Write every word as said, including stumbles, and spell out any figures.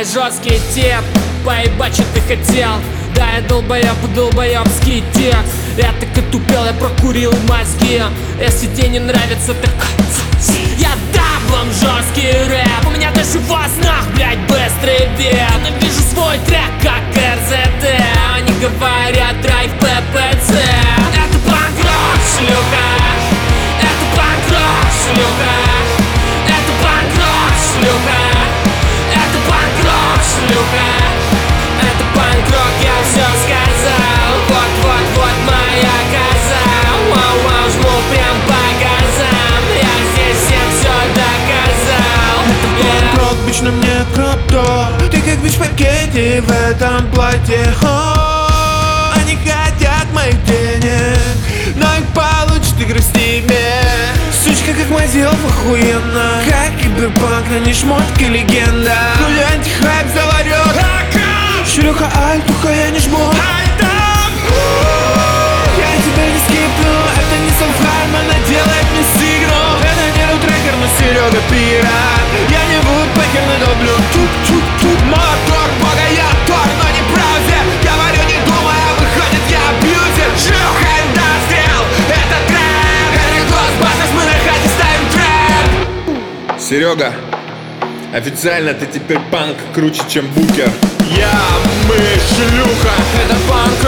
я жесткий тип, поебать, что ты хотел. Да, я долбоеб, долбоебский текст. Я так и тупел, я прокурил мозги. Если тебе не нравится, так я дам вам жесткий рэп. У меня даже во снах, блять, быстрый бег. Ненавижу свой трек, как эр зэ тэ. Они говорят драйв пэ пэ цэ. Это панк-рок, шлюха. Это панк-рок, шлюха. Это панк-рок, шлюха. Это панк-рок, шлюха. Это панк-рок, я все сказал. Вот-вот-вот моя коза. Вау-вау, жму прям по газам. Я здесь всем все доказал. Это панк-рок, бич на мне круто. Ты как бич в пакете в этом платье. О, они хотят моих денег, но их получат игры в стиме. Сучка как мазилов охуенно, как киберпанк, но не шмотка легенда. Хули антихайп заварет. Шлюха альтуха, я не жмот. Я тебя не скиплю, это не Салфайм, она делает мне сигнал. Это не рутрекер, но Серега пират. Я не вудпекер, но люблю тук-тук-тук. Мотор бога, я тор, но не браузер. Говорю, не думая, выходит, я абьюзер. Шлюха индастриал, это трэп. Это Ghostbusters, мы на хате ставим трэп. Серега, официально ты теперь панк круче, чем Букер. Я, мы, шлюха. Это панк